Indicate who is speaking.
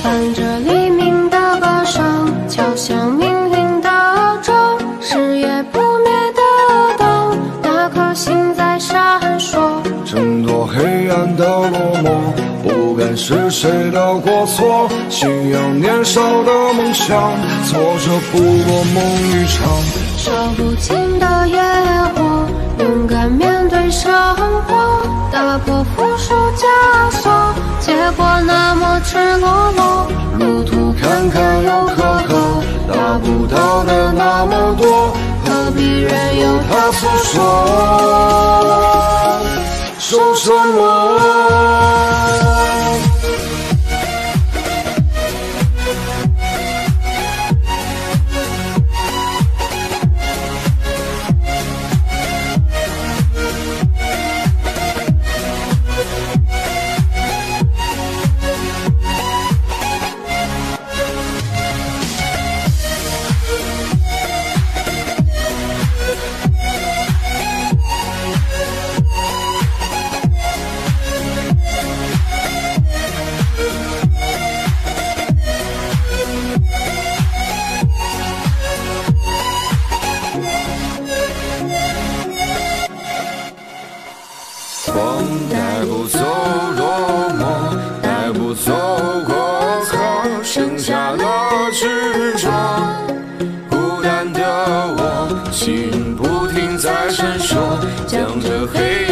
Speaker 1: 伴着黎明的歌声，敲响命运的钟，是夜不灭的灯，那颗星在闪烁。
Speaker 2: 挣脱黑暗的落寞，不敢是谁的过错，信仰年少的梦想，挫折不过梦一场。
Speaker 1: 烧不尽的野火，勇敢面对生活，打破负数枷锁，结果那么赤裸裸。
Speaker 2: 路途坎坎又坎坷，达不到的那么多，何必任由它诉说？说什么？ 风带不走落寞，带不走过客，剩下了执着。孤单的我，心不停在闪烁，将这黑